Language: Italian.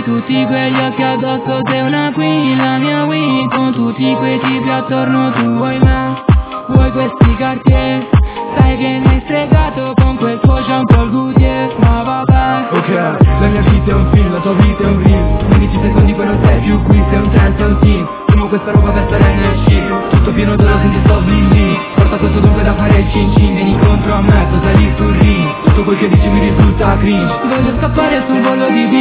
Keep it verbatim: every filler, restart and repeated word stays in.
hai tutti quegli occhi addosso, sei una queen, la mia win. Con tutti quei tipi attorno tu vuoi me, vuoi questi cartier. Sai che mi hai stregato con quel tuo shampoo al Goodyear, ma vabbè. Ok, la mia vita è un film, la tua vita è un reel. quindici secondi poi non sei più qui, sei un trenta, un team. Fumo questa roba per stare nel chill. Tutto pieno d'oro, senti sto bling bling. Porta questo dunque da fare il cin cin. Vieni contro a me, tu sali sul ring. Tutto quel che dici mi risulta cringe. Voglio scappare sul volo di vita,